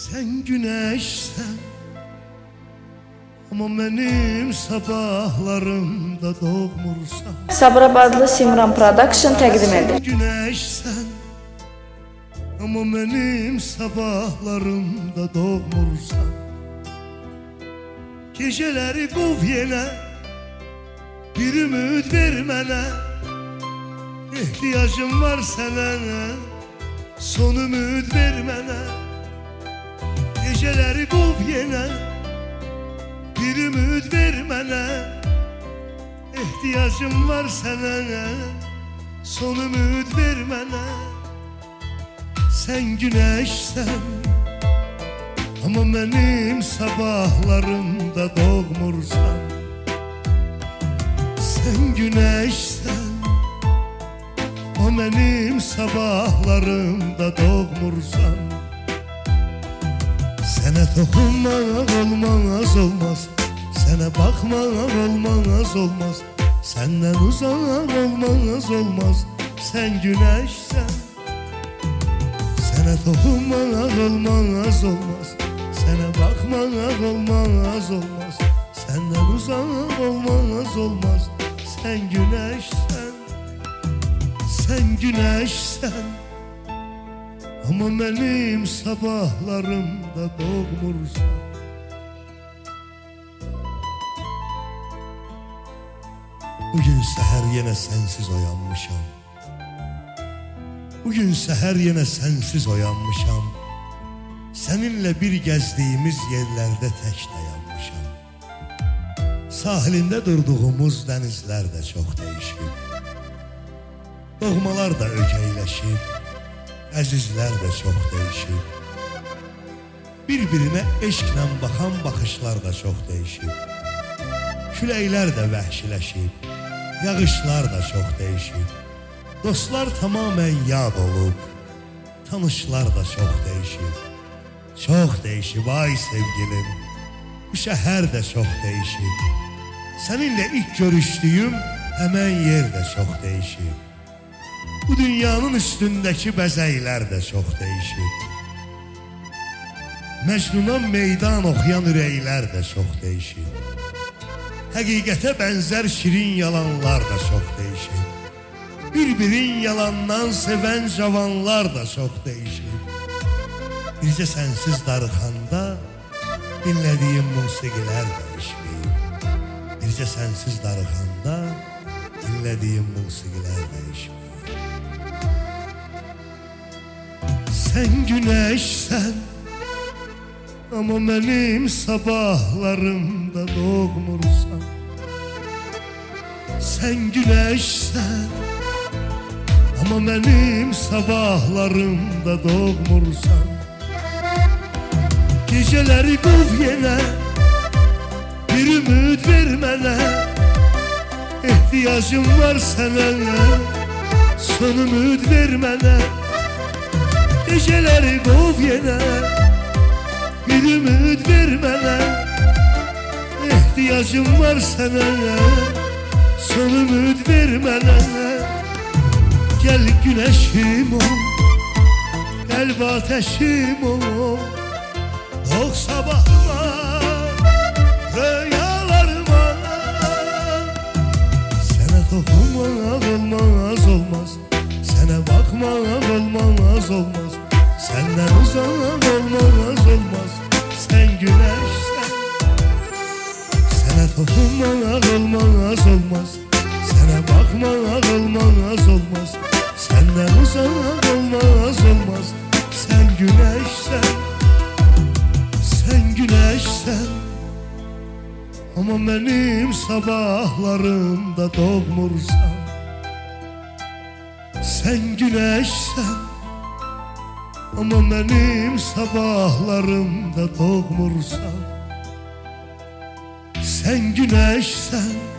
Sen güneşsen ama benim sabahlarımda doğmursan. Sabirabadlı Simran Production təqdim edir. Sen güneşsen ama benim sabahlarımda doğmursan. Geceleri qov yenə, bir ümid ver mənə. İhtiyacım var sənə, son ümid ver mənə. Geceleri qov yenə, bir ümid ver mənə. İhtiyacım var sənə, son ümid ver mənə. Sen güneşsen ama benim sabahlarımda doğmursan. Sen güneşsen ama benim sabahlarımda doğmursan. Sene toxunmaq olmaz, sene bakmaq olmaz, senden uzak olmaz, sen güneşsen. Sene toxunmaq olmaz, sene bakmaq olmaz, senden uzak olmaz, sen güneşsen. Sen güneşsen ama benim sabahlarımda doğmursan. Bugün səhər yenə sensiz oyanmışam. Bugün səhər yenə sensiz oyanmışam. Seninle bir gezdiğimiz yerlerde tek dayanmışam. Sahilinde durduğumuz denizler de çok değişik. Doğmalar da ögeyləşib, əzizlər də çox değişib. Bir-birinə eşqlə baxan baxışlar da çox değişib. Küləklər də vəhşiləşib, yağışlar da çox değişib. Dostlar tamamən yad olub, tanışlar da çox değişib. Çox değişib ay sevgilim, bu şəhər də çox değişib. Seninle ilk görüşdüyüm həmən yer də çox değişib. Bu dünyanın üstündeki bəzəklər də çox değişib. Məcnuna meydan oxuyan ürəklər də çox değişib. Həqiqətə bənzər şirin yalanlar da çox değişib. Bir-birin yalandan sevən cavanlar da çox değişib. Bircə sənsiz darıxanda dinlədiyim musiqilər dəyişməyib. Bircə sənsiz darıxanda dinlədiyim musiqilər dəyişməyib. Sen güneşsen ama benim sabahlarımda doğmursan. Sen güneşsen ama benim sabahlarımda doğmursan. Geceleri qov yenə, bir ümid ver mənə. İhtiyacım var sənə, son ümid ver mənə. Geceleri qov yenə, bir ümid ver mənə. İhtiyacım var sənə, son ümid ver mənə. Gel güneşim ol, qəlb ateşim ol. Doğ sabahıma, rüyalarıma. Sənə toxunmaq olmaz, sənə baxmaq olmaz, senden uzak olmaz, sen güneşsen. Sənə toxunmaq olmaz, sənə baxmaq olmaz, senden uzak olmaz, sen güneşsen. Sen güneşsen ama benim sabahlarımda doğmursan. Sen güneşsen ama benim sabahlarımda doğmursan. Sen güneşsen